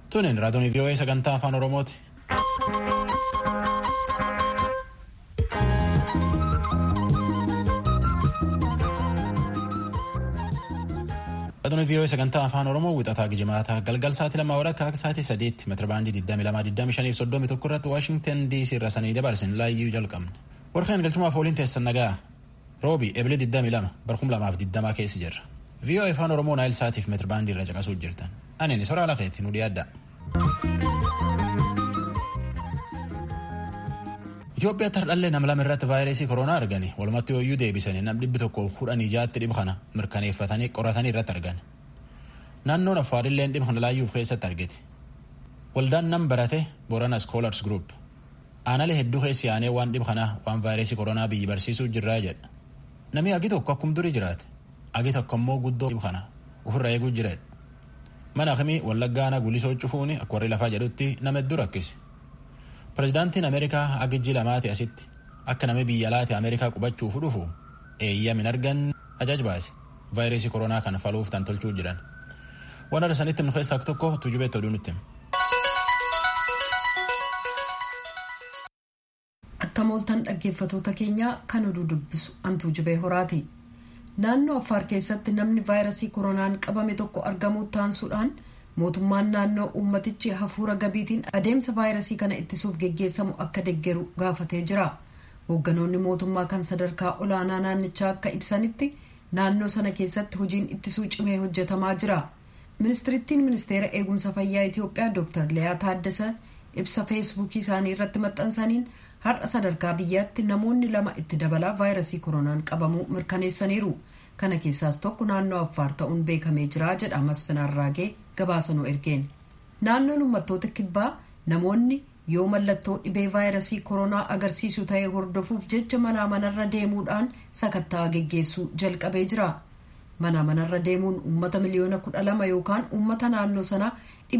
Tunin raadiyoon VOA sagantaa afaan Oromooti. Raadiyoon VOA sagantaa afaan Oromoo wixataa Gijimaata galgal sa'aatii 2 akka sa'aatii 3 meetira baandii 22-25 irratti Washington DC irraa sanii dabarsin laayyuu jalqabne. Warqeen galchumaaf waliin teessan nagaa Roobi Ebilee 22 barkum 2020 keessa jirra. VOA afaan Oromoo Naayil Saatiif meetira baandii irra caqasuu jirtan. Ani soraa laqeetti nu dhiyaadda. Itoophiyaa tardhallee nam lama irratti vaayirasii koronaa argani walumatti hoyyuu deebisanii nam 116 dhibba kana mirkaneeffatanii qoratanii irratti argan. Naannoon Affaadillee dhibba kana laayyuuf keessatti argite. Waldaan nam barate Borana Scholars Group aanaalee hedduu keessi yaanee waan dhibba kana waan vaayirasii koronaa biyyi barsiisuu jirraa jedha. Namni agi tokko akkum durii jiraate agi tokko immoo guddoo dhibba kana ofirra eeguu jireedha. Mana akkamii Wallaggaana gulisoo cufuuni akka warri lafaa jedhutti nama hedduu rakkise. Pireezidaantiin Ameerikaa agijji lamaati asitti akka namni biyya alaati Ameerikaa qubachuuf dhufu eeyyamin argan ajaaj baase vaayirasii koronaa kana faluuf tan tolchuu jiran. Waan arsanitti nu keessaa tokko tujubeetti oduu nutti. Attamooltan dhaggeeffatoota keenya kan oduu dubbisu Antujubee Horaati. Naannoo Affaar keessatti namni vaayirasii koronaan qabame tokko argamuu taansuudhaan mootummaan naannoo uummatichi hafuura gabiitiin adeemsa vaayirasii kana ittisuuf geggeessamu akka deeggaru gaafatee jira. Hoogganoonni mootummaa kan sadarkaa olaanaa naannichaa akka ibsanitti naannoo sana keessatti hojiin ittisuu cimee hojjetamaa jira. Ministirittiin ministeera eegumsa fayyaa Itoophiyaa Dr. Liyaa Taaddasa ibsa feesbuukii isaanii irratti maxxansaniin har'a sadarkaa biyyaatti namoonni 2 itti dabalaa vaayirasii koronaan qabamuu mirkaneessaniiru. Kana keessaas tokko naannoo Affaar ta'uun beekamee jira jedha Masfin Arraagee gabaasanuu ergeen. Naannoon uummattoota kibbaa namoonni yoo mallattoo dhibee vaayirasii koronaa agarsiisu ta'e hordofuuf jecha manarra deemuudhaan sakatta'aa geggeessuu jalqabee jira. Manarra deemuun uummata miliyoona 12 yookaan uummata naannoo sanaa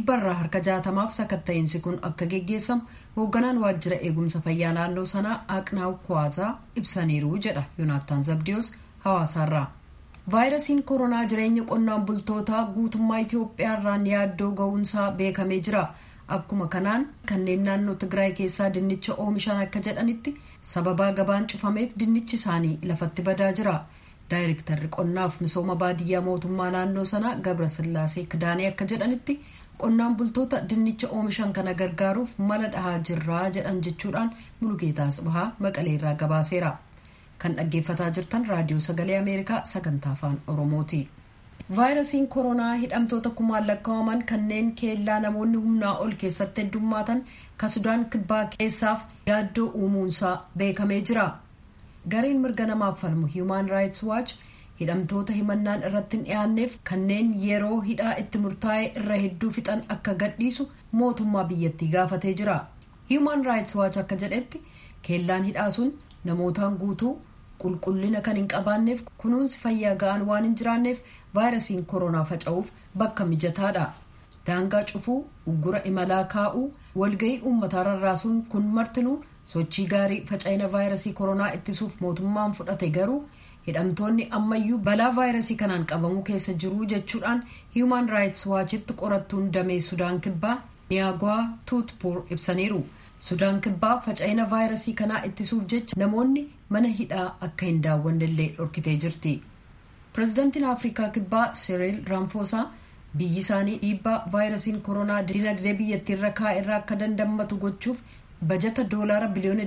160f sakatta'insi kun akka geggeessamu hoogganaan waajjira eegumsa fayyaa naannoo sanaa Aqnaaw Kwaasaa ibsaniiru jedha Yoonaattaan Zabdiyoos hawaasaarraa. Vaayirasiin koronaa jireenya qonnaan bultootaa guutummaa Itoophiyaarraan yaaddoo ga'uunsaa beekamee jira. Akkuma kanaan kanneen naannoo Tigraay keessaa dinnicha oomishan akka jedhanitti sababaa gabaan cufameef dinnichi isaanii lafatti badaa jira. Daayirektarri qonnaaf misooma baadiyyaa mootummaa naannoo sanaa Gabrasillaasee Kidaanee akka jedhanitti qonnaan bultoota dinnicha oomishan kana gargaaruuf mala dhahaa jirraa jedhan jechuudhaan Mulugeetaa Asbahaa Maqaleerraa gabaaseera. Kan dhaggeeffataa jirtan raadiyoo sagalee Ameerikaa sagantaa afaan Oromooti. Vaayirasiin koronaa hidhamtoota kumaan lakkaa'aman kanneen keellaa namoonni humnaa ol keessatti heddummaatan kan Sudaan kibbaa keessaaf yaaddoo uumuunsaa beekamee jira. Gareen mirga namaaf falmu Human Rights Watch hidhamtoota himannaan irratti hin dhiyaanneef kanneen yeroo hidhaa itti murtaa'e irra hedduu fixan akka gadhiisu mootummaa biyyattii gaafatee jira. Human Rights Watch akka jedhetti keellaan hidhaa sun namootaan guutuu qulqullina kan hin qabaanneef kunuunsi fayyaa ga'aan waan hin jiraanneef vaayirasiin koronaa faca'uuf bakka mijataadha. Daangaa cufuu, uggura imalaa kaa'uu, walga'ii uummataa rarraasuun kun martinuu sochii gaarii faca'ina vaayirasii koronaa ittisuuf mootummaan fudhate garuu hidhamtoonni ammayyuu balaa vaayirasii kanaan qabamuu keessa jiru jechuudhaan Human Rights Watchitti qorattuun damee Sudaan kibbaa Niyaagwaa Tuutpuur ibsaniiru. Sudaan kibbaa faca'ina vaayirasii kanaa ittisuuf jecha namoonni mana hidhaa akka hin daawwannellee dhorkitee jirti. Pireezidaantiin Afrikaa kibbaa Cyril Ramaphosa biyyi isaanii dhiibbaa vaayirasiin koronaa dinagdee biyyattiirra kaa'erraa akka dandammatu gochuuf bajata doolaara biliyoona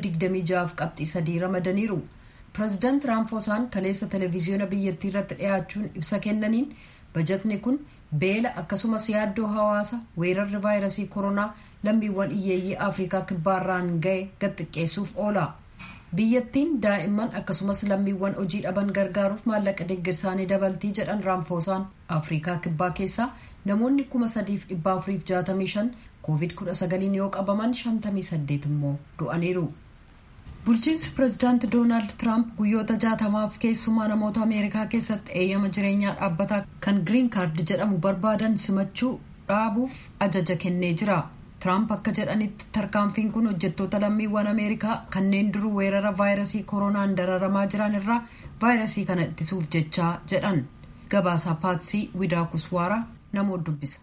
26.3 ramadaniiru. Pireezidaant Ramaphosa kaleessa televiziyoona biyyattii irratti dhiyaachuun ibsa kennaniin bajatni kun beela akkasumas yaaddoo hawaasa weerarri vaayirasii koronaa lammiiwwan hiyyeeyyii Afrikaa kibbaarraan ga'e gadxiqqeessuuf oola. Biyyattiin daa'imman akkasumas lammiiwwan hojii dhaban gargaaruuf maallaqa deeggarsaanii dabaltii jedhan Ramaphosa Afrikaa kibbaa keessaa namoonni 3,465 COVID-19 yoo qabaman 58 immoo du'aniiru. Bulchiinsi pireezidaanti Doonaald Tiraamp guyyoota 60f keessumaa namoota Ameerikaa keessatti eeyyama jireenyaa dhaabbataa kan Green Card jedhamu barbaadan simachuu dhaabuuf ajaja kennee jira. Tiraamp akka jedhanitti tarkaanfiin kun hojjettoota lammiiwwan Ameerikaa kanneen duruu weerara vaayirasii koronaan dararamaa jiran irraa vaayirasii kana ittisuuf jechaa jedhan. Gabaasaa Paatsii Widaakuswaara namoota dubbisa.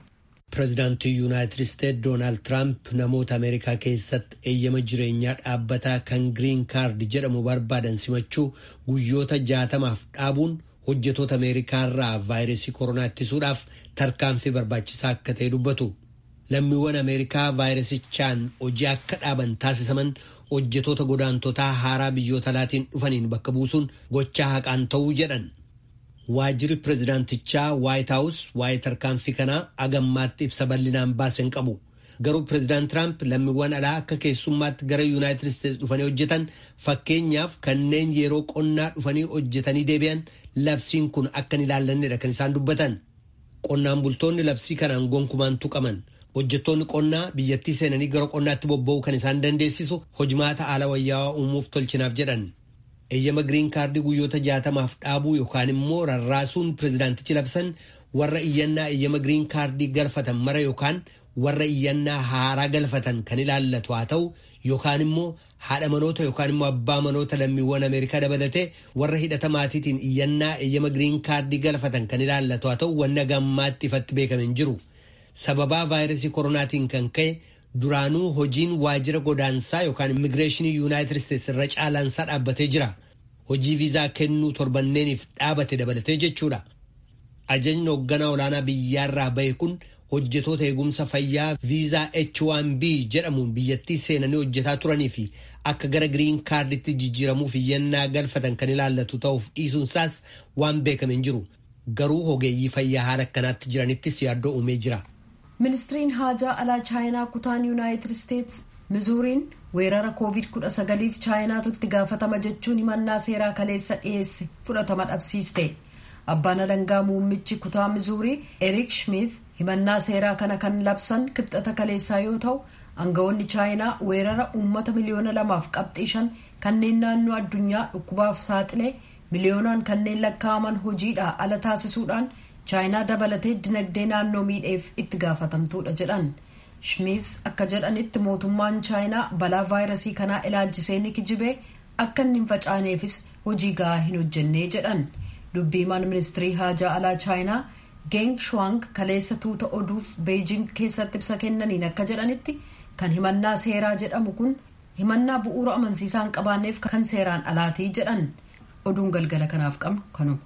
Pireezidaantii Yuunaayitid Isteetsi Doonaald Tiraamp namoota Ameerikaa keessatti eeyyama jireenyaa dhaabbataa kan Giriin Kaard jedhamu barbaadan simachuu guyyoota 60 dhaabuun hojjetoota Ameerikaa irraa vaayirasii koronaa ittisuudhaaf tarkaanfii barbaachisaa akka ta'e dubbatu. Lammiiwwan Ameerikaa vaayirasichaan hojii akka dhaaban taasisaman hojjetoota godaantotaa haaraa biyyoota alaatiin dhufaniin bakka buusuun gochaa haqaan ta'uu jedhan. Waajjirri pireezidaantichaa Waayit Haawus waa'ee tarkaanfii kanaa agammaatti ibsa bal'inaan baase hin qabu. Garuu pireezidaant Tiraamp lammiiwwan alaa akka keessummaatti gara Yuunaayitid Isteetsi dhufanii hojjetan fakkeenyaaf kanneen yeroo qonnaa dhufanii hojjetanii deebi'an labsiin kun akka hin ilaallanneedha kan isaan dubbatan. Qonnaan bultoonni labsii kanaan gonkumaan tuqaman. Hojjettoonni qonnaa biyyattii seenanii gara qonnaatti bobba'uu kan isaan dandeessisu hojimaata haala wayyaawaa uumuuf tolchinaaf jedhan. Eeyyama Giriin Kaardii guyyoota 60 dhaabuu yookaan immoo rarraasuun pireezidaantichi labsan warra iyyannaa eeyyama Giriin Kaardii galfatan mara yookaan warra iyyannaa haaraa galfatan kan ilaallatu haa ta'u yookaan immoo haadha manoota yookaan immoo abbaa manoota lammiiwwan Ameerikaa dabalatee warra hidhata maatiitiin iyyannaa eeyyama Giriin Kaardii galfatan kan ilaallatu haa ta'u wanna gammaatti ifatti beekame hin jiru. Sababaa vaayirasii koronaatiin kan ka'e duraanuu hojiin waajjira godaansaa yookaan immigireeshinii Yuunaayitid Isteetsi irra caalaansaa dhaabbatee jira. Hojii viizaa kennuu torbanneeniif dhaabate dabalatee jechuudha. Ajajni hoogganaa olaanaa biyyaarraa bahe kun hojjetoota eegumsa fayyaa viizaa H1B jedhamuun biyyattii seenanii hojjetaa turanii fi akka gara Giriin Kaarditti jijjiiramuuf iyyannaa galfatan kan ilaallatu ta'uuf dhiisuunsaas waan beekame hin jiru. Garuu ogeeyyii fayyaa haala akkanaatti jiranittis yaaddoo uumee jira. Ministiriin haajaa alaa chaayinaa kutaan Yuunaayitid Isteetsi Mizuuriin weerara COVID-19f chaayinaatu itti gaafatama jechuun himannaa seeraa kaleessa dhiyeesse fudhatama dhabsiiste. Abbaan alangaa muummichi kutaa Mizuurii Eriik Schmidt himannaa seeraa kana kan labsan kibxata kaleessaa yoo ta'u aangawoonni chaayinaa weerara uummata miliyoona 2.5 kanneen naannoo addunyaa dhukkubaaf saaxilee miliyoonaan kanneen lakkaa'aman hojiidhaa ala taasisuudhaan chaayinaa dabalatee dinagdee naannoo miidheef itti gaafatamtuudha jedhan. Schmidt akka jedhanitti mootummaan chaayinaa balaa vaayirasii kanaa ilaalchisee ni kijibee akka inni hin facaaneefis hojii gahaa hin hojjennee jedhan. Dubbiimaan ministirii haajaa alaa chaayinaa Geng Shuang kaleessa tuuta oduuf Beijing keessatti ibsa kennaniin akka jedhanitti kan himannaa seeraa jedhamu kun himannaa bu'uura amansiisaa hin qabaanneef kan seeraan alaatii jedhan. Oduun galgala kanaaf qabnu kanuma.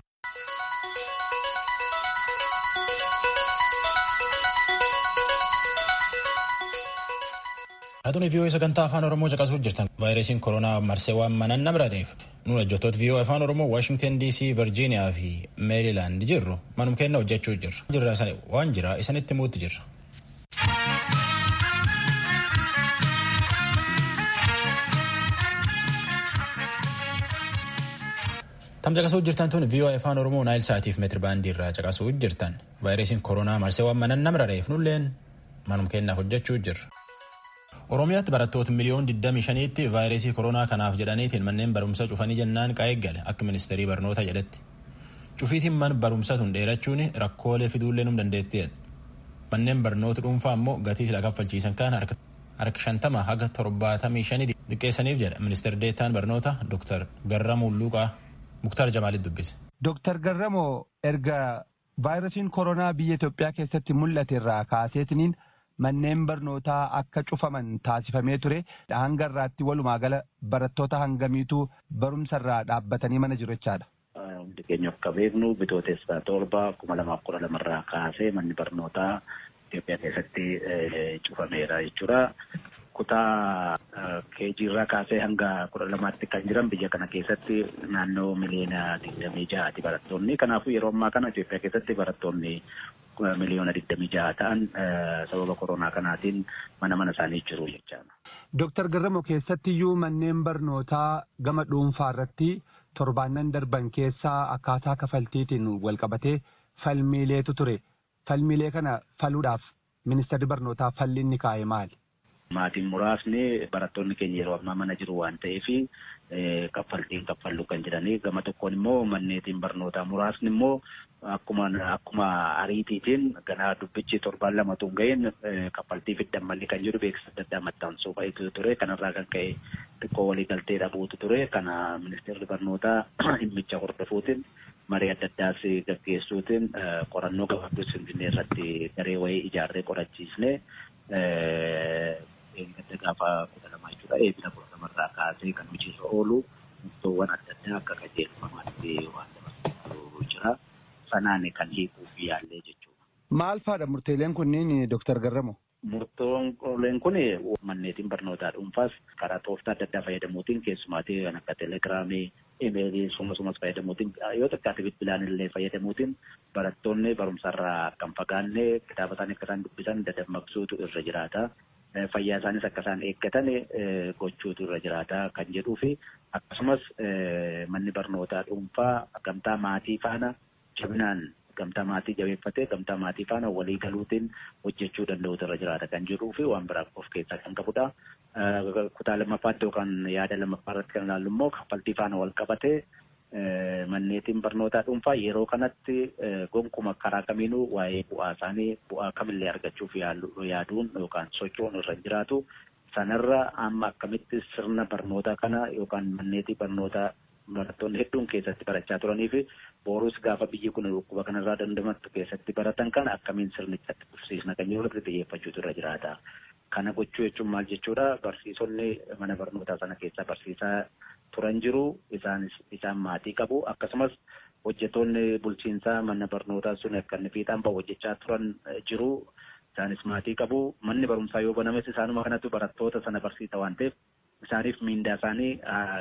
Haatonni vii'oo sagantaa afaan Oromoo caqasuu jirtan vaayirasiin koronaa marsee waan manan namradeef nuun hojjettoota vii'oo afaan Oromoo Waashingtan DC, Virgiiniyaa fi Meerilaand jirru manum kenna hojjechuu jirra waan jira isanitti muutti jirra. Tam caqasuu jirtan tun vii'oo afaan Oromoo Naayil Saatiif meetiri baandii irraa caqasuu jirtan vaayirasiin koronaa marsee waan manan namradeef nulleen manum kenna hojjechuu jirra. Oromiyaatti barattoota miliyoon 25tti vaayirasii koronaa kanaaf jedhaniitiin manneen barumsaa cufanii jennaan qaeeggale akka ministeerii barnoota jedhetti. Cufiitiin man barumsaa tun dheerachuun rakkoolee fiduullee num dandeettiidha. Manneen barnoota dhuunfaa immoo gatii sila kaffalchiisan kaan harka 50 haga 75 xiqqeessaniif jedha ministeer deettaan barnoota Dr. Garramuu Luuqaa Muktaar Jamaalitti dubbise. Dr. Garramoo erga vaayirasiin koronaa biyya Itoophiyaa keessatti mul'ate irraa kaaseetiniin manneen barnootaa akka cufaman taasifamee ture hanga irraatti walumaa gala barattoota hangamiitu barumsa irraa dhaabbatanii mana jiru jechaadha. Hundi keenya akka beeknu bitootessa 7/2012 irraa kaasee manni barnootaa Itoophiyaa keessatti cufameera jechuudha. Kutaa keejii irraa kaasee hanga 12tti kan jiran biyya kana keessatti naannoo miliyoona 26 barattoonni. Kanaafuu yeroo ammaa kana Itoophiyaa keessatti barattoonni miliyoona 26 ta'an sababa koronaa kanaatiin mana isaanii jiru jechaadha. Dr. Garramoo keessattiyyuu manneen barnootaa gama dhuunfaa irratti torbaannan darban keessaa akkaataa kafaltiitiin walqabatee falmiileetu ture. Falmiilee kana faluudhaaf ministeerri barnootaa falli inni kaa'e maali? Maatiin muraasni barattoonni keenya yeroo ammaa mana jiru waan ta'eef kaffaltiin kaffallu kan jedhanii gama tokkoon immoo manneetiin barnootaa muraasni immoo akkuma ariitiitiin ganaa dubbichi 7-2 tun ga'een kaffaltii fiddan malli kan jedhu beeksisa adda addaa maxxansuu baay'eetu ture. Kanarraa kan ka'e xiqqoo waliigaltee dhabuutu ture. Kana ministeerri barnootaa dhimmicha hordofuutiin marii adda addaas gaggeessuutiin qorannoo gabaabduu Finfinnee irratti garee wayii ijaarree qorachiisnee eeggatte gaafa 12 jechuudha. Eebila 12 kaasee kan hojiirra oolu murtoowwan adda addaa akka qajeelfamaatti waan dabarsu jira. Sanaan kan hiikuuf yaallee jechuudha. Maal faadha murteeleen kunniin Dr. Garramo? Murtooleen kun manneetiin barnootaa dhuunfaas karaa tooftaa adda addaa fayyadamuutiin keessumaatii kan akka teelegiraamii, imeelii sumas fayyadamuutiin yoo xiqqaate bilbilaan illee fayyadamuutiin barattoonni barumsarraa kan fagaannee kitaaba isaanii akka isaan dubbisan dadammaqsuutu irra jiraata. Fayyaa isaanis akka isaan eeggatan gochuutu irra jiraata kan jedhuu fi akkasumas manni barnootaa dhuunfaa gamtaa maatii faana jabinaan gamtaa maatii jabeeffatee gamtaa maatii faana walii galuutiin hojjechuu danda'utu irra jiraata kan jedhuu fi waan biraa of keessaa kan qabudha. Kutaa lammaffaatti yookaan yaada lammaffaa irratti kan ilaallu immoo kaffaltii faana wal qabatee manneetiin barnootaa dhuunfaa yeroo kanatti gonkuma karaa kamiinuu waa'ee bu'aa isaanii bu'aa kamillee argachuuf yaaduun yookaan socho'uun irra jiraatu. Sanarra amma akkamitti sirna barnootaa kana yookaan manneetii barnootaa barattoonni hedduun keessatti barachaa turanii fi boruus gaafa biyyi kun dhukkuba kanarraa dandamattu keessatti baratan kan akkamiin sirnichatti fufsiisna kan yeroo xiyyeeffachuutu irra jiraata. Kana gochuu jechuun maal jechuudha? Barsiisonni mana barnootaa sana keessaa barsiisaa turan jiru, isaan maatii qabu. Akkasumas hojjettoonni bulchiinsaa mana barnootaa sun akka inni fiixaan bahu hojjechaa turan jiru, isaanis maatii qabu. Manni barumsaa yoo banames isaanuma kanatti barattoota sana barsiisa waan ta'eef isaaniif miindaa isaanii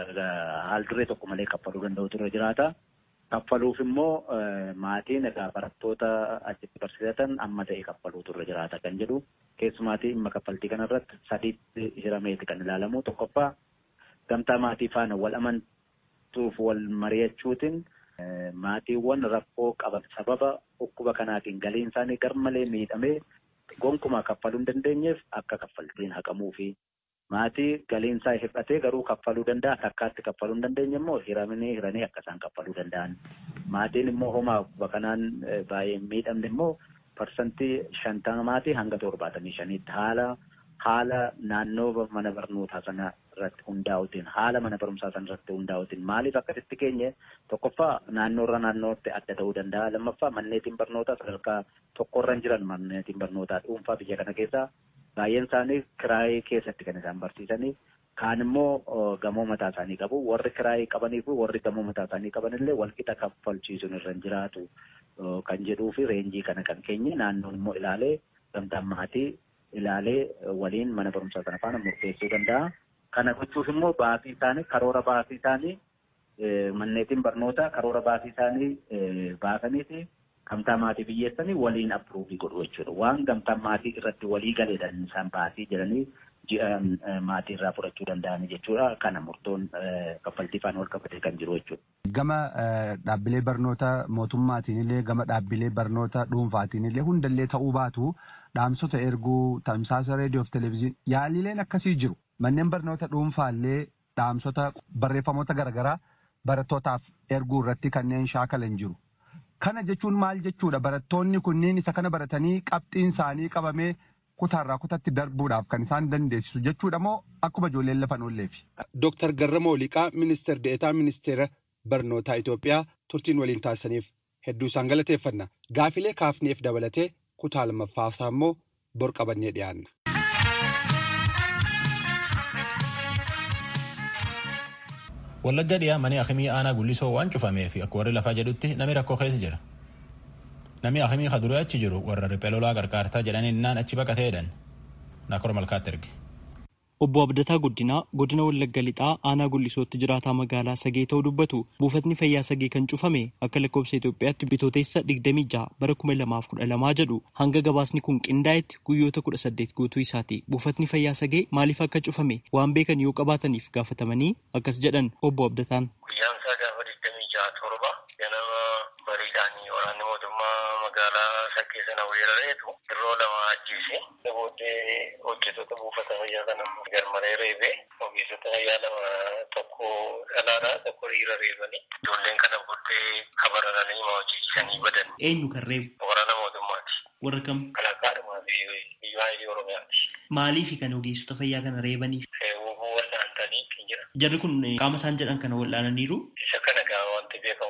haal duree tokko malee kaffaluu danda'utu irra jiraata. Kaffaluuf immoo maatiin egaa barattoota achitti barsiisatan amma ta'e kaffaluutu irra jiraata kan jedhu. Keessumaatii dhimma kaffaltii kanarratti sadiitti hirameeti kan ilaalamu. Tokkoffaa gamtaa maatii faana wal amantuuf wal mari'achuutiin maatiiwwan rakkoo qaban sababa dhukkuba kanaatiin galiin isaanii garmalee miidhamee gonkumaa kaffaluu hin dandeenyeef akka kaffaltiin haqamuu fi maatii galiin isaa hir'atee garuu kaffaluu danda'a takkaatti kaffaluu hin dandeenye immoo hiranii akka isaan kaffaluu danda'an. Maatiin immoo homaa dhukkuba kanaan baay'ee miidhamne immoo parsantii 50 hanga 75 haala naannoo mana barnootaa sana irratti hundaa'uutiin haala mana barumsaa sana irratti hundaa'uutiin maaliif akkasitti keenye tokkoffaa naannootti adda ta'uu danda'a. Lammaffaa manneetiin barnootaa sadarkaa tokkorra jiran manneetiin barnootaa dhuunfaa biyya kana keessaa baay'een isaanii kiraayii keessatti kan isaan barsiisanii kaan immoo gamoo mataa isaanii qabu. Warri kiraayii qabanii fi warri gamoo mataa isaanii qabanillee walqixa kaffalchiisuun irra jiraatu kan jedhuu fi reenjii kana kan keenye naannoon immoo ilaalee gamtaan maatii ilaalee waliin mana barumsaa sana faana murteessuu danda'a. Kana gochuuf immoo baasii isaanii karoora baasii isaanii manneetiin barnootaa karoora baasii isaanii baasaniiti gamtaa maatii biyyeessanii waliin appruuvii godhu jechuudha. Waan gamtaan maatii irratti walii galeedhaan isaan baasii jedhanii maatii irraa fudhachuu danda'an jechuudha. Kana murtoon kaffaltii faana wal qabatee kan jiru jechuudha. Gama dhaabbilee barnoota mootummaatiin illee gama dhaabbilee barnoota dhuunfaatiin illee hundallee ta'uu baatu dhaamsota erguu tamsaasa reediyoo fi televezyiinii yaalileen akkasii jiru. Manneen barnoota dhuunfaallee dhaamsota barreeffamoota garaagaraa barattootaaf erguu irratti kanneen shaakalan jiru. Kana jechuun maal jechuudha? Barattoonni kunniin isa kana baratanii qabxiin isaanii qabamee kutaarraa kutatti darbuudhaaf kan isaan dandeessisu jechuudha moo akkuma ijoolleen lafan oolleefi? Dr. Garramoo Liqaa Ministeer Deetaa Ministeera Barnootaa Itoophiyaa turtiin waliin taasisaniif hedduu isaan galateeffanna. Gaafilee kaafneef dabalatee kutaa lammaffaasaa immoo bor qabannee dhiyaanna. Wallagga dhiyaa manni akimii aanaa gullisoo waan cufameef akka warri lafaa jedhutti namni rakkoo keessa jira. Namni akimii kaduree achi jiru warra riphee lolaa gargaartaa jedhanii naan achi baqateedhan. Naakor malkaatti erge. Obbo Abdataa Guddinaa godina Wallagga Lixaa aanaa Gullisootti jiraataa magaalaa Sagee ta'uu dubbatu. Buufatni fayyaa Sagee kan cufame akka lakkoofsa Itoophiyaatti bitootessa 26 bara 2012 jedhu hanga gabaasni kun qindaa'etti guyyoota 18 guutuu isaati. Buufatni fayyaa Sagee maaliif akka cufame waan beekan yoo qabaataniif gaafatamanii akkas jedhan Obbo Abdataan. Guyyaan isaa gaafa 26 torba ganama bariidhaanii waraanni mootummaa magaalaa Sagee sana weerareetu yeroo lama ajjeese. Booddee hojjettoota buufata fayyaa kana garmalee reebee ogeessota fayyaa lama tokko dhalaadhaa tokko dhiira reebanii ijoolleen kana booddee kabararanii hojii isaanii badan. Eenyu kan reebu? Waraana mootummaati. Warra kam? Kalaqaadhumaa fi biyya Oromiyaati. Maaliif kan ogeessota fayyaa kana reebaniif? Wal'aantanii kan jira. Jarri kun qaama isaan jedhan kana wal'aananiiru? Isa kana gaa wanti beekamu hin jiru.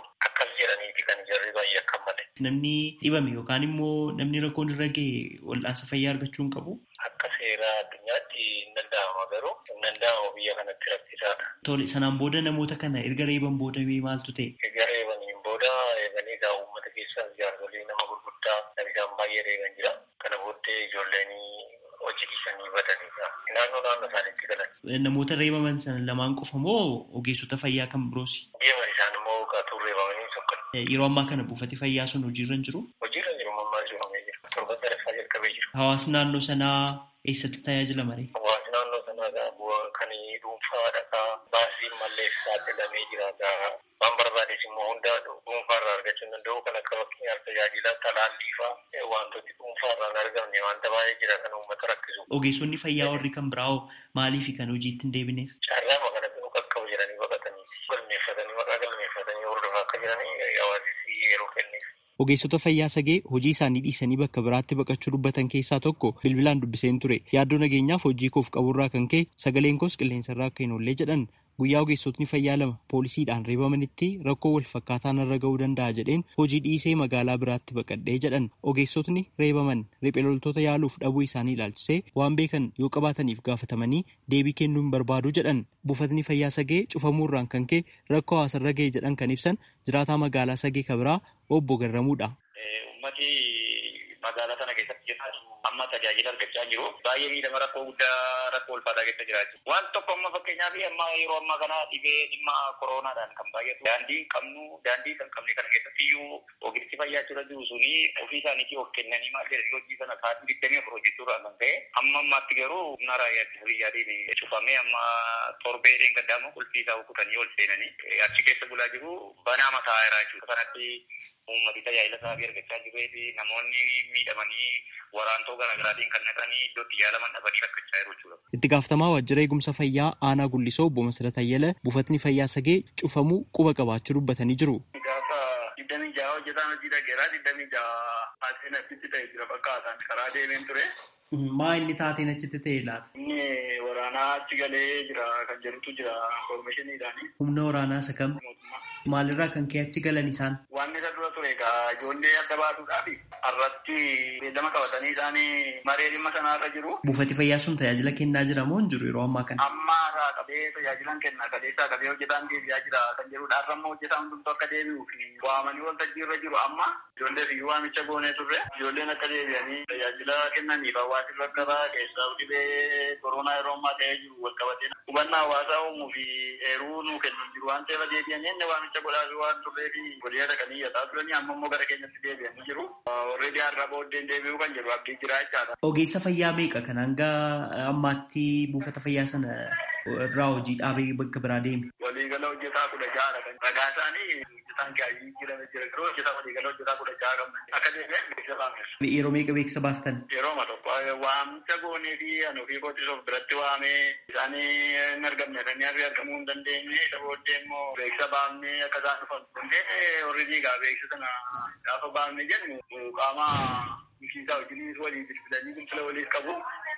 akkas jedhaniiti kan jarri baay'ee akka malee. Namni dhibame yookaan immoo namni rakkoon irra ga'e wal'aansa fayyaa argachuu hin qabu? Akka seera addunyaatti hin danda'ama garuu hin danda'amu biyya kanatti rakkisaadha. Tole sanaan booda namoota kana erga reeban booda maaltu ta'e? Erga reebaniin booda eeganii uummata keessaa jaarsolii nama gurguddaa namisaan baay'ee reeban jira. Kana booddee ijoolleen hojii dhiisanii badanidha. Naannoo isaaniitti galan. Namoota reebaman sana lamaan qofa moo ogeessota fayyaa kan biroos? Deeman isaan immoo qaatuu reebamanii tokko. Yeroo ammaa kana buufati fayyaa sun hojiirra hin jiru? Hojiirra jiru ammaa jirumee jira. Torban darasaa jalqabee jiru. Hawaasni naannoo sanaa eessatti tajaajilama ree? Hawaasni naannoo sanaa kan dhuunfaadha. Baasiin mallee saaxilamee jira. Waan barbaades immoo hunda dhuunfaarraa argachuu danda'u kan akka fakkeenyaaf tajaajila talaallii fa'aa wantooti dhuunfaarraa hin argamne wanta baay'ee jira kan uummata rakkisu. Ogeessonni fayyaa warri kan biraa maaliif kan hojiitti hin deebineef? Carraa kanatti nu qaqqabu jedhanii baqatanii galmeeffatanii maqaa galmeeffatanii hordofaa akka jiranii hawaasni yeroo kenneef. Ogeessota fayyaa sagee hojii isaanii dhiisanii bakka biraatti baqachuu dubbatan keessaa tokko bilbilaan dubbiseen ture. Yaaddoo nageenyaaf hojii koof qaburraa kan ka'e sagaleen koos qilleensarraa akka hin oollee jedhan. Guyyaa ogeessotni fayyaa lama poolisiidhaan reebamanitti rakkoo wal fakkaataan irra ga'uu danda'a jedheen hojii dhiisee magaalaa biraatti baqadhee jedhan. Ogeessotni reebaman riphee loltoota yaaluuf dhabuu isaanii ilaalchisee waan beekan yoo qabaataniif gaafatamanii deebii kennuu hin barbaadu jedhan. Buufatni fayyaa sagee cufamuurraan kan ka'e rakkoo hawaasarra ga'e jedhan kan ibsan jiraataa magaalaa sagee kabiraa obbo Garramuudha. Uummati magaalaa sana keessatti jiraatu amma tajaajila argachaa jiru. Baay'ee miidhama rakkoo guddaa rakkoo ulfaataa keessa jiraatu. Waan tokko amma fakkeenyaaf amma yeroo ammaa kana dhibee dhimma koroonaadhaan kan baay'atu. Daandii kan qabne kana keessatti iyyuu ogeessi fayyaa jira jiru suni ofii isaaniitii of kennanii maal jedhanii hojii sana sa'aatii 24 hojjechuudhaan kan ta'e amma ammaatti garuu humna raayyaa ittisa biyyaatiin cufamee amma torbee gaddaamuu qulfii isaa kutanii ol seenanii achi keessa bulaa jiru banaa mataa irraa jechuudha. Kanatti uummati tajaajila isaa argachaa jiruu fi namoonni miidhamanii waraantoo garaagaraatiin kan naqanii iddootti yaalaman dhabanii rakkachaa jiru jechuudha. Itti gaafatamaa waajjira eegumsa fayyaa aanaa Gullisoo obbo Masrat Ayyala buufatni fayyaa sagee cufamuu quba qabaachuu dubbatanii jiru. Gaafa 26 hojjetaan hojii dhageeraa 26 taateen achitti ta'e jira fakkaataan karaa deemeen ture. Maa inni taateen achitti ta'e laata? Inni waraanaa achi galee jira kan jedhutu jira informationiidhaani. Humna waraanaa isa kam? Maalirraa kan ka'e achi galan isaan? Waan isa dura ture egaa ijoollee adda baasuudhaaf irratti beellama qabatanii isaan maree dhimma sanaarra jiru. Buufati fayyaa sun tajaajila kennaa jira moo hin jiru yeroo ammaa kana? Amma irraa qabee tajaajilan kenna kaleessaa qabee hojjetaan deebi'aa jira kan jedhudha. Har'ammoo hojjetaan hundumtuu akka deebi'uuf waamanii waltajjii irra jiru amma ijoollee fi waamicha goonee turre ijoolleen akka deebi'anii tajaajila kennaniif hawaasni rakkata keessaa dhibee koronaa yeroo ammaa ta'ee jiru wal qabatee hubannaa hawaasaa uumuu fi eeruu nuu kennu jiru waan ta'eef deebi'anii inni waamicha godhaa fi waan turree fi godhee dhaqanii yataa turanii amma immoo gara keenyatti deebi'anii jiru. Warri har'a booddeen deebi'uu kan jedhu abdii jira jechaadha. Ogeessa fayyaa meeqa kan hanga ammaatti buufata fayyaa sana irraa hojii dhaabee bakka biraa deeme? Waliigala hojjetaa 16 kan ragaa isaanii hojjetaan gaayii jirame jira garuu hojjetaa waliigala hojjetaa 16 qabna. Akka deebi'an beeksisa baafne. Yeroo meeqa beeksisa baastan? Yerooma tokko waamicha goonee fi anuufii qottisuuf biratti waamee isaanii hin argamne kanneen argamuu hin dandeenye isa booddee immoo beeksisa baafnee akka isaan dhufan dandeenye warri diigaa beeksisa sana gaafa baafne jennu qaama mishiisaa wajjin walii bilbilanii bilbila waliif qabu.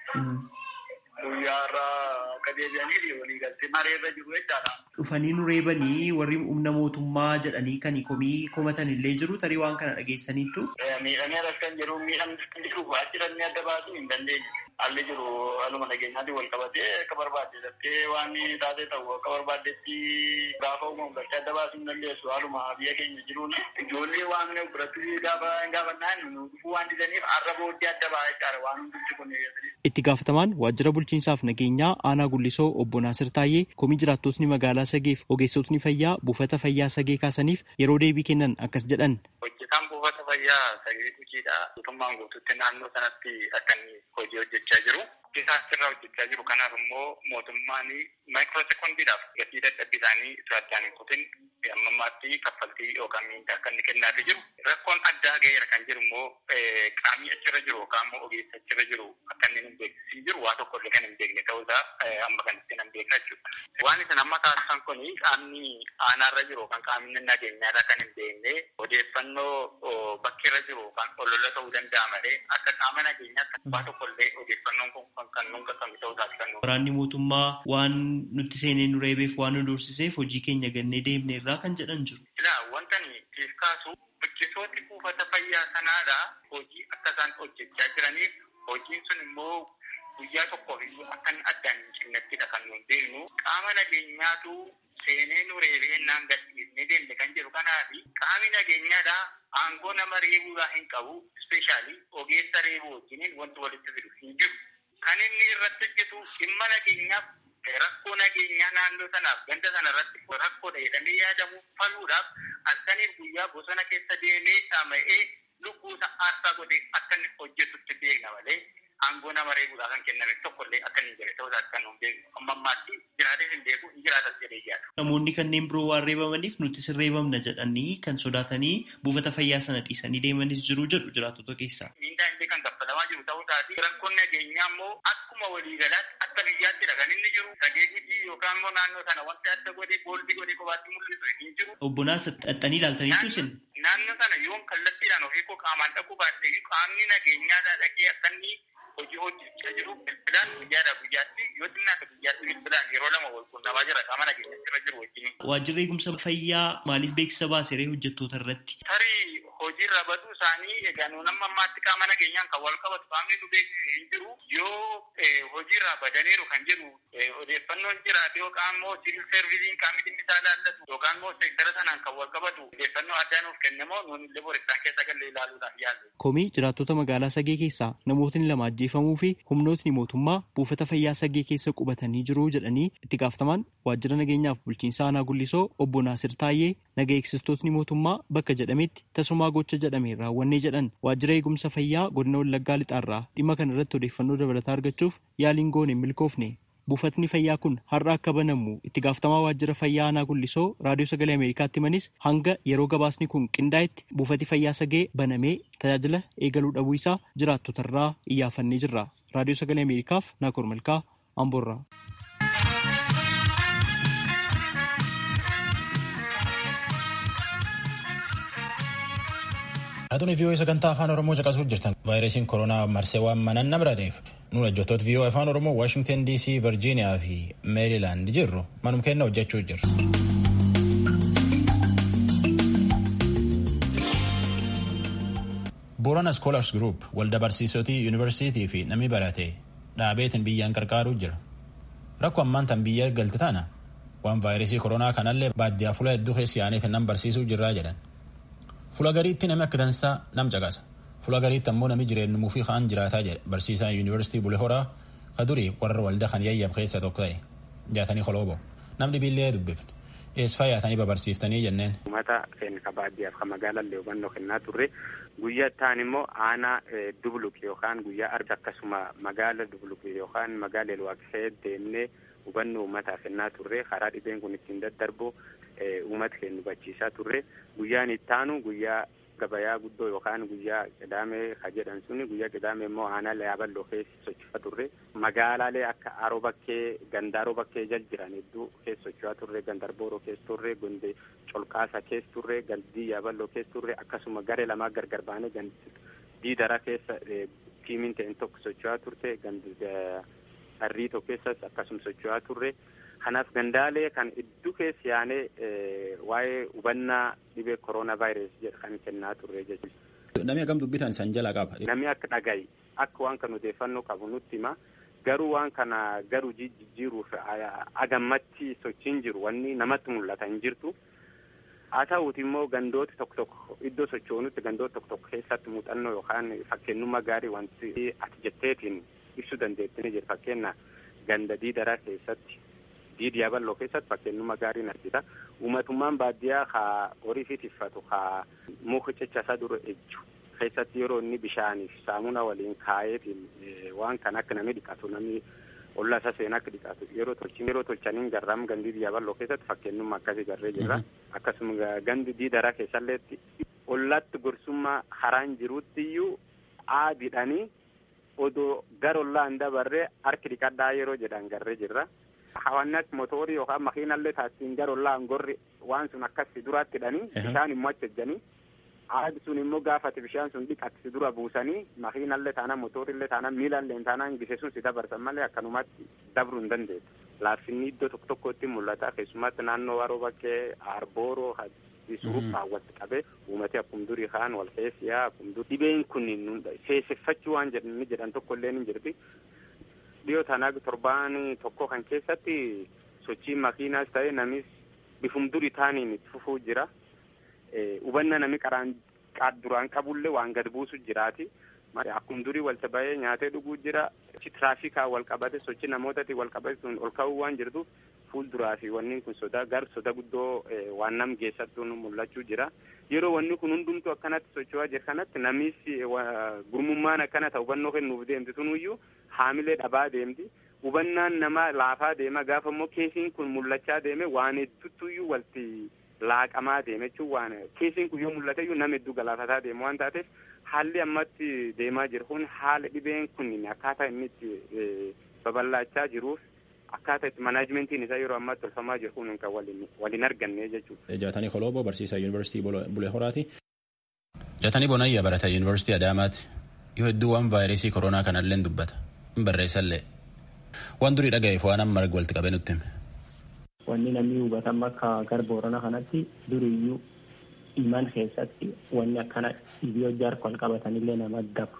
Guyyaarraa akka deebi'anii fi walii galtee mareerra jiru jechaadha. Dhufanii nu reebanii warri humna mootummaa jedhanii kan komii komatan illee jiru tarii waan kana dhageessaniittu. Miidhamee rakkan jiru miidhamni kan jiru achirannee adda baasuu hin dandeenye. Haalli jiru haaluma nageenyaatiin wal qabatee akka barbaaddeetti waan taatee ta'u akka barbaaddeetti gaafa uumamu galtee adda baasuu hin dandeessu haaluma biyya keenya jiruun ijoollee waan biratti gaafannaan dhufuu waan didaniif har'a booddee adda ba'aa jechaadha waan hundumti kun. Itti gaafatamaan waajjira bulchiinsaaf nageenyaa aanaa Gullisoo obbo Naasir Taayyee komii jiraattotni magaalaa Sageef ogeessotni fayyaa buufata fayyaa Sagee kaasaniif yeroo deebii kennan akkas jedhan. Hojjetaan buufata fayyaa Sagee hojiidha. Mootummaan guutuutti naannoo sanatti akka inni hojii hojjechaa jiru. Isaasirraa hojjechaa jiru kanaaf immoo mootummaan maayikiroo sekoondiidhaaf gatii dadhabbii isaanii itti addaan hin kutin amma ammaatti kaffaltii yookaan miindaa akka inni kennaafii jiru. Rakkoon addaa ga'eera kan jiru immoo qaamni achirra jiru yookaan immoo ogeessi achirra jiru akka inni hin beeksisii jiru waa tokko illee kan hin beekne ta'uusaa amma kan ittiin hin beekaa jechuudha. Waan isin amma taasisan kun qaamni aanaarra jiru yookaan qaamni nageenyaadhaa kan hin beekne odeeffannoo bakka bakkeerra jiru kan olola ta'uu danda'a malee akka qaama nageenyaatti waa tokkollee odeeffannoon kun kan nuun qaqqabe ta'uu taasisan. Waraanni mootummaa waan nutti seenee nu reebeef waan nu dorsiseef hojii keenya gannee deemne irraa kan jedhan jiru. Wanta nuti kaasu hojjetooti buufata fayyaa sanaadha hojii akka isaan hojjechaa jiraniif hojiin sun immoo guyyaa tokkoof akka addaan hin cinnattidha kan nuun beeknu. Qaama nageenyaatu seenee nu reebee naan gadhiisnee deemne kan jedhu kanaafi qaamni nageenyaadha aangoo nama reebuudhaa hin qabu. Ispeeshaalii ogeessa reebuu wajjiniin wanti walitti fidu hin jiru. Kan inni irratti hojjetu dhimma nageenyaaf rakkoo nageenyaa naannoo sanaaf ganda sana irratti rakkoodha jedhamee yaadamu faluudhaaf halkaniif guyyaa bosona keessa deemee dhama'ee lubbuusa aarsaa godhee akka inni hojjetutti beekna malee aangoo nama reebuudhaa kan kenname tokkollee akka inni jedhe ta'uu isaa kan nuun beeknu. Amma ammaatti jiraates hin beeku hin jiraatas jedhee yaadu. Namoonni kanneen biroo waan reebamaniif nuti sin reebamna jedhanii kan sodaatanii buufata fayyaa sana dhiisanii deemanis jiru jedhu jiraattota keessaa. Miindaa illee kan kaffalamaa jiru ta'uu isaati. Rakkoon nageenyaa immoo akkuma waliigalaatti akka biyyaatti kan inni jiru. Sagee gudii yookaan immoo naannoo sana wanti adda godhee booldi godhee kophaatti mul'isu hin jiru. Obbo Naasir xaxxanii ilaaltaniitu isin. Naannoo sana yoon kallattiidhaan ofii koo qaamaan dhaquu baadhee qaamni nageenyaadhaa dhaqee akka inni hojii hojjechaa jiru bilbilaan guyyaadhaa guyyaatti yoo xinnaate guyyaatti bilbilaan yeroo lama wal quunnamaa jira qaama nageenyatti irra jiru wajjin. Waajjirri eegumsa fayyaa maaliif beeksisa baaseree hojjettoota irratti? Tarii hojiirra baduu isaanii egaa nuun amma ammaatti qaama nageenyaan kan wal qabatu qaamni nu beeksisu hin jiru. Yoo hojiirra badaniiru kan jedhu odeeffannoon jiraate yookaan immoo siviil seervisiin qaamni dhimmi isaa laallatu yookaan immoo seektara sanaan kan wal qabatu odeeffannoo addaa nuuf kennamoo nuun illee borisaan keessa gallee ilaaluudhaaf yaallu. Komii jiraattota magaalaa Sagee keessaa namootni lama ajjeefamuu fi humnootni mootummaa buufata fayyaa Sagee keessa qubatanii jiru jedhanii itti gaafatamaan waajjira nageenyaaf bulchiinsa aanaa Gullisoo obbo Naasir Taayyee naga eegsistootni mootummaa bakka jedhametti tasumaa gocha jedhameen raawwannee jedhan. Waajjira eegumsa fayyaa godina Wallaggaa lixaarraa dhimma kana irratti odeeffannoo dabalataa argachuuf yaaliin goone hin milkoofne. Buufatni fayyaa kun har'a akka banamu itti gaafatamaa waajjira fayyaa aanaa Gullisoo raadiyoo sagalee Ameerikaatti himanis hanga yeroo gabaasni kun qindaa'etti buufati fayyaa Sagee banamee tajaajila eegaluu dhabuu isaa jiraattotarraa iyyaafannee jirra. Raadiyoo sagalee Ameerikaaf Naakoor Malkaa Amboorraa. Atuun vii'oo sagantaa afaan Oromoo caqasuuf jirtan vaayirasiin koronaa marsee waan manan nama radeef nuun hojjettoota vii'oo afaan Oromoo Waashingtan DC, Virgiiniyaa fi Meerilaand jirru manum kenna hojjechuu jirru. Boorana Scholars Group waldaa barsiisotii yuunivarsiitii fi namni barate dhaabeetiin biyyaan qarqaaruu jira. Rakkoo ammaan tan biyya galti taana waan vaayirasii koronaa kanallee baadiyyaa fuula hedduu keessi aaneetiin nam barsiisuu jirraa jedhan. Fuula gariitti namni akka dansaa nam caqasa. Fuula gariitti ammoo namni jireenyumuu fi kaan jiraataa jedhe barsiisaan yuunivarsiitii Bulee Horaa kadurii warra waldaa kan yayyab keessa tokko ta'e jaatanii koloobo namni billee dubbifne eesfaa yaatanii babarsiiftanii jenneen. Uummata keenya baadiyyaaf kan magaalallee hubannoo kennaa turre guyyaa ta'an immoo aanaa Dubuluq yookaan guyyaa arga akkasuma magaala Dubuluq yookaan magaala Elwaaqsee deemnee hubannoo uummataa kennaa turre karaa dhibeen kun ittiin daddarbu uummata keenya hubachiisaa turre guyyaan ittaanu guyyaa gabayaa guddoo yookaan guyyaa qidaamee ka jedhan suni guyyaa qidaamee immoo aanaa Yaaballoo keessa socho'aa turre magaalaalee akka Aroo Bakkee Gandaaroo Bakkee jal jiran hedduu keessa socho'aa turre Gandarbooroo keessa turre Gondee Colqaasa keessa turre Galdii Yaaballoo keessa turre akkasuma garee lamaa gargar baanee Diidara keessa tiimiin ta'een tokko socho'aa turte Harriitoo keessas akkasuma socho'aa turre. Kanaaf gandaalee kan iddoo keessa yaanee waa'ee hubannaa dhibee koronaa vaayirasii jedhu kan kennaa turre jechuudha. Namni akkam dubbitan san jala qaba. Namni akka dhaga'i akka waan kan odeeffannoo qabu nutti hima. Garuu waan kana garuu jijjiiruuf agammatti sochiin jiru wanni namatti mul'ata hin jirtu. Haa ta'uuti immoo gandoota tokko tokko iddoo sochoonutti gandoota tokko tokko keessatti muuxannoo yookaan fakkeenyummaa gaarii wanti ati jetteetiin ibsuu dandeettii jira. Fakkeenya ganda Diidaraa keessatti. Diidi Yaaballoo keessatti fakkeenyummaa gaariin argita. Uummatummaan baadiyyaa haa horii fi tiffatu haa muka ciccasaa dura ejju keessatti yeroo inni bishaaniif saamunaa waliin kaayeetiin waan kan akka namni dhiqatu namni ollaa isaa seenaa akka dhiqatu yeroo tolchaniin garraam gandi Yaaballoo keessatti fakkeenyummaa akkasii garree jirra. Akkasuma gandi Diidaraa keessalleetti ollaatti gorsummaa haraan jirutti iyyuu aadidhanii odoo gara ollaa hin dabarree harki dhiqadhaa yeroo jedhan garree jirra. Hawaannas mootorii yookaan makiinallee taasisan gara ollaan gorri waan sun akkasii duraatti hidhanii bishaan immoo achi ejjanii Aadi sun immoo gaafate bishaan sun dhiqatti dura buusanii makiinallee taanaan motorillee taanaan miilallee taanaan gise sun si dabarsan malee akkanumatti dabruu hin dandeettu. Laaffinni iddoo tokko tokkotti mul'ata keessumatti naannoo waroo bakkee arbooroo suruphaa walitti qabee uummati akkuma durii kaan wal keessiyaa akkuma durii dhibeen kun seesseffachuu waan jedhan tokkollee hin jirti. Dhiyoo tanaa torbaan tokko kan keessatti sochiin makiinaas ta'e namis bifum durii taaniin itti fufuu jira. Hubanna namni duraan qabullee waan gad buusu jiraati. Akkuma durii walta bahee nyaatee dhuguu jira. Tiraafikaa wal qabate sochii namootatti wal qabate sun ol ka'uu waan jirtuuf fuulduraa fi wanni kun soda guddoo waan nam geessattuun mul'achuu jira. Yeroo wanni kun hundumtuu akkanatti socho'aa jira kanatti namis gurmummaan akkana ta'u hubannoo kennuuf deemti sunuyyuu haamilee dhabaa deemti. Hubannaan nama laafaa deema gaafa immoo keesiin kun mul'achaa deeme waan hedduutuyyuu walti laaqamaa deeme jechuun waan keesiin kun yoo mul'ate iyyuu nama hedduu galaafataa deemu waan taateef haalli ammatti deemaa jiru kun haala dhibeen kun akkaataa inni itti babal'achaa jiruuf akkaataa itti manaajimentiin isaa yeroo ammatti tolfamaa jiru kun kan waliin arganne jechuudha. Jaatanii Koloboo barsiisaa Yuunivarsiitii Bulee Horaati. Jaatanii Bonayyaa barataa Yuunivarsiitii Adaamaati. Yoo hedduu waan vaayirasii koronaa kanallee dubbata. Hin barreessallee. Waan durii dhaga'eef waan amma argu walitti qabee nutti hime. Wanni namni hubatan akka Boorana kanatti duriyyuu iman keessatti wanni akkana dhibee jaarka wal qabatanillee nama dabru.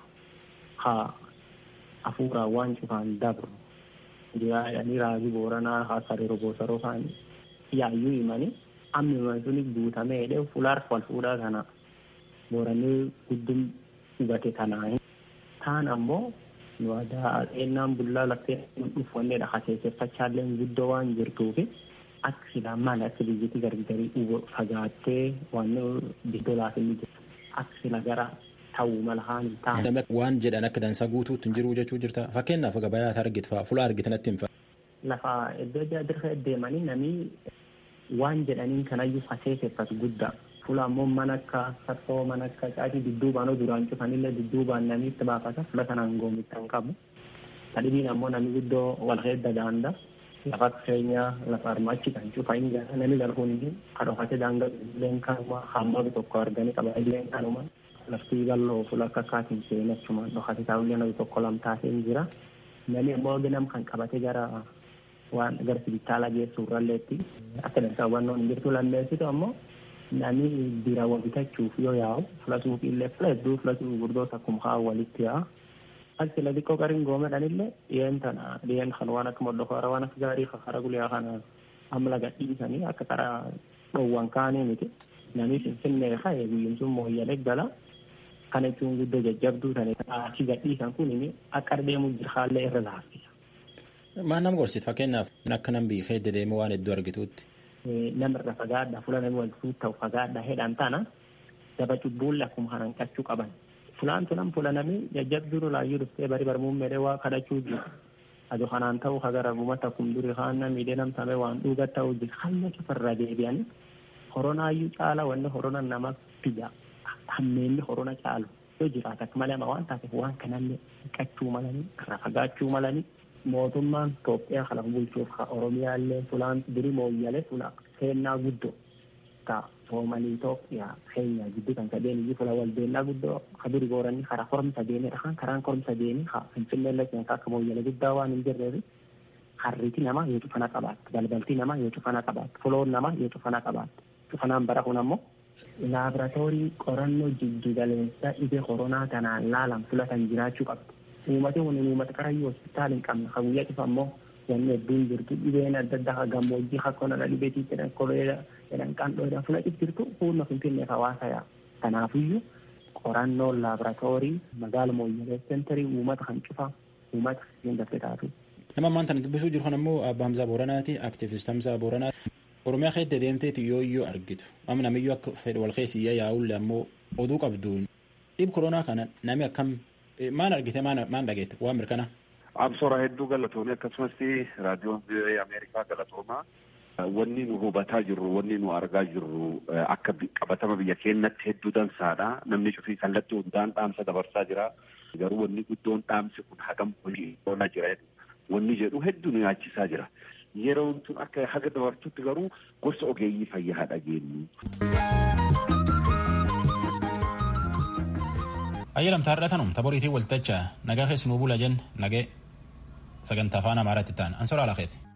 Haa hafuuraan waan cufaan dabru. Jiraayanii raajii Booranaa haa sariiroo boosaroo kaan yaayyuu imanii amma iman suni guutamee dheehu fulaar wal fuudhaa kana Booranii guddum hubate tanaa. Taan ammoo nu aadaa eenyaan bullaa laftee dhufanneedha haseesseffachaallee guddoo waan jirtuufi akka silaa maal akka biyyatti gargarii fagaattee waan biddolaaf inni jiru akka sila gara ta'uu mala haan ta'a. Waan jedhan akka dansaa guutuutti hin jiru jechuu jirta. Fakkeenyaaf gabayaa argite fa'aa fuula argitanatti hin fa'a. Lafa iddoo dirra deemanii namni waan jedhaniin kanayyuu haseesseffatu guddaa. Fuula ammoo mana akka saffoo mana akka caatii dudduubaan duraan cufanillee dudduubaan namni itti baafata fuula kanaan goomittan qabu. Tadhibiin ammoo namni guddoo wal heedda daanda lafa keenyaa lafa armaachi kan cufan jira namni galkuun kadhofate daanga illeen kanuma hamma tokko arganii qaba illeen kanuma lafti galloo fuula akka kaatiin seenachumaan dhokate taa'ullee namni tokko lamtaasee jira. Namni ammoo ganam kan qabate gara waan gara sibitaala geessu irralleetti akka dansaa hubannoon hin jirtu lammeessitu ammoo namni bira wal bitachuuf yoo yaa'u filatuuf illee filaduu filatuu gurgurdoota akkuma haa walitti yaa'a. Akka sila xiqqoo qariin goomedhanillee dhiyeen kan waan akka moddokoora waan akka gaarii kakara guyyaa kana amma laga dhiisanii akka karaa dhoowwan kaanii miti. Namni finfinnee ka'e guyyumsuun mooyyalee gala kana jechuun guddoo jajjabduu tane achi gadhiisan kun akka deemu jira haallee irra laaffisa. Maal nama gorsit fakkeenyaaf akka nam biifee dedeemuu waan hedduu argituutti. Namirra fagaadha fuula namni wal ta'u fagaadha hedhan tana daba cubbuulle akkuma kanan qachuu qaban. Fulaan tunan fuula namni jajjabduu laayyuu dhuftee bari barmuun medee waa kadhachuu jiru. Ado kanaan ta'u hagara gumata kun durii kaan namidee namtame waan dhuga ta'u jiru halla cufarra deebi'anii koronaayyuu caala wanni korona nama biyya hammeenni korona caalu yoo jiraata akka malee waan taateef waan kanallee qachuu malanii irra fagaachuu malanii mootummaan Itoophiyaa kana bulchuuf Oromiyaallee fulaan durii mooyyalee fuula seenaa guddoo ka Soomaalii Itoophiyaa Keenyaa gidduu kan sadeen iyyuu fuula waldeennaa guddoo ka durii gooranii karaa koromsa deemee karaan koromsa deemee finfinneellee seensaa akka mooyyalee guddaa waan hin jirreef harriiti namaa yoo cufana qabaatti balbaltii namaa yoo cufana qabaatti fuloon namaa yoo cufana qabaatti cufanaan bara kun ammoo laaboraatoorii qorannoo jiddugaleessaa dhibee koronaa kanaan laalan filatan jiraachuu qabdi. Uummati kun uummata karayyuu hospitaala hin qabne kan guyyaa cufa ammoo wanni hedduun jirtu dhibeen adda addaa gammoojjii hakkoonadha dhibeetii jedhan koleera jedhan qandhoodha fula jirtu fuulma finfinneef hawaasa yaa. Kanaafiyyuu qorannoon laaboraatoorii magaala mooyyalee seenterii uummata kan cufa uummata hin dafee taatu. Nama ammaan tana dubbisuu jiru kan ammoo Abbaa Hamzaa Booranaati aktiivist Hamzaa Booranaati. Oromiyaa keessa deemteeti yoo argitu amma namiyyuu akka fedhe wal keessi yaa'ulle ammoo oduu qabdu dhib koronaa kana nami akkam maal argite maal dhageette waan mirkana. Absoora hedduu galatoomee akkasumas raadiyoon biyya Ameerikaa galatoomaa wanni nu hubataa jirru wanni nu argaa jirru akka qabatama biyya keenyatti hedduu dansaadha namni cufii kallattii hundaan dhaamsa dabarsaa jira garuu wanni guddoon dhaamsi kun hagam hojii oolaa jira wanni jedhu hedduu nu yaachisaa jira. Yeroon tun akka haga dabartutti garuu gosa ogeeyyii fayyaa dhageenyu. Ayyalamtaa har'atanum taboriitii waltacha nagaa keessanuu bula jen nagee sagantaa afaan Amaaraatti ta'an ansoraa lakeeti.